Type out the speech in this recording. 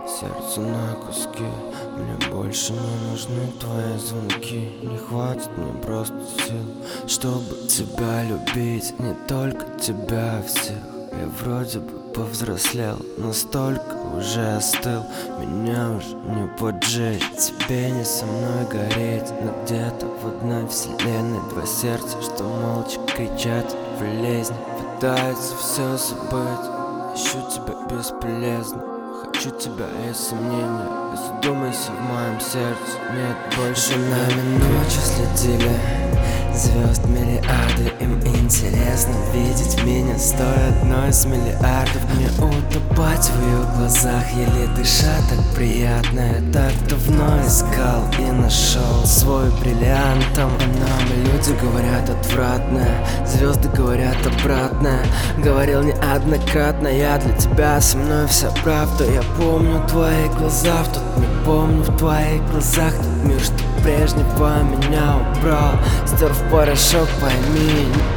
Сердце на куски, мне больше не нужны твои звонки. Не хватит мне просто сил, чтобы тебя любить, не только тебя, а всех. Я вроде бы повзрослел, настолько уже остыл. Меня уже не поджечь, тебе не со мной гореть. Но где-то в одной вселенной два сердца, что молча кричат в болезни, пытаются все забыть. Ищу тебя бесполезно, хочу тебя и сомнения. Задумайся в моем сердце, нет больше нами ночи следили. Звезд мириады, им интересно видеть меня. Стоя одной из миллиардов, мне утопать в ее глазах, еле дыша, так приятно. Я так давно искал и нашел свой бриллиантом. А нам люди говорят отвратное, звезды говорят обратное. Говорил неоднократно, я для тебя, со мной вся правда. Я помню твои глаза в тот миг, помню в твоих глазах тот мир, что прежнего меня убрал, стер в порошок, пойми.